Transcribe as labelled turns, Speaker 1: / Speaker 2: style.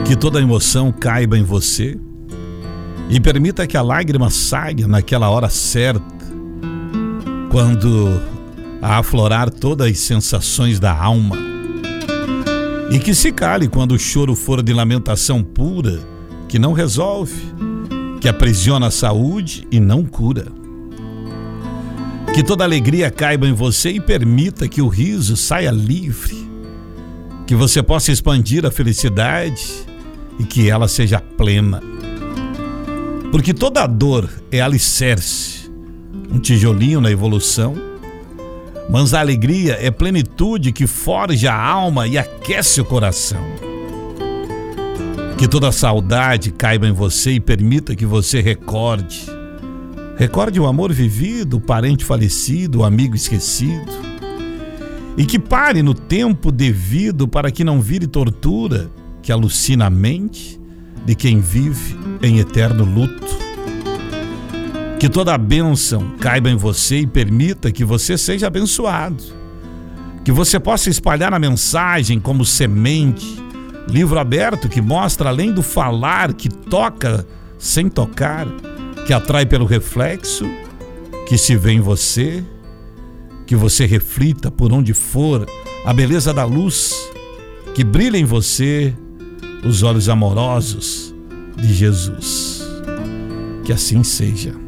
Speaker 1: Que toda emoção caiba em você e permita que a lágrima saia naquela hora certa, quando a aflorar todas as sensações da alma. E que se cale quando o choro for de lamentação pura, que não resolve, que aprisiona a saúde e não cura. Que toda alegria caiba em você e permita que o riso saia livre, que você possa expandir a felicidade e que ela seja plena. Porque toda dor é alicerce, um tijolinho na evolução, mas a alegria é plenitude que forja a alma e aquece o coração. Que toda saudade caiba em você e permita que você recorde o amor vivido, o parente falecido, o amigo esquecido. E que pare no tempo devido para que não vire tortura que alucina a mente de quem vive em eterno luto. Que toda a bênção caiba em você e permita que você seja abençoado. Que você possa espalhar a mensagem como semente, livro aberto que mostra além do falar, que toca sem tocar, que atrai pelo reflexo, que se vê em você, que você reflita por onde for a beleza da luz, que brilha em você os olhos amorosos de Jesus. Que assim seja.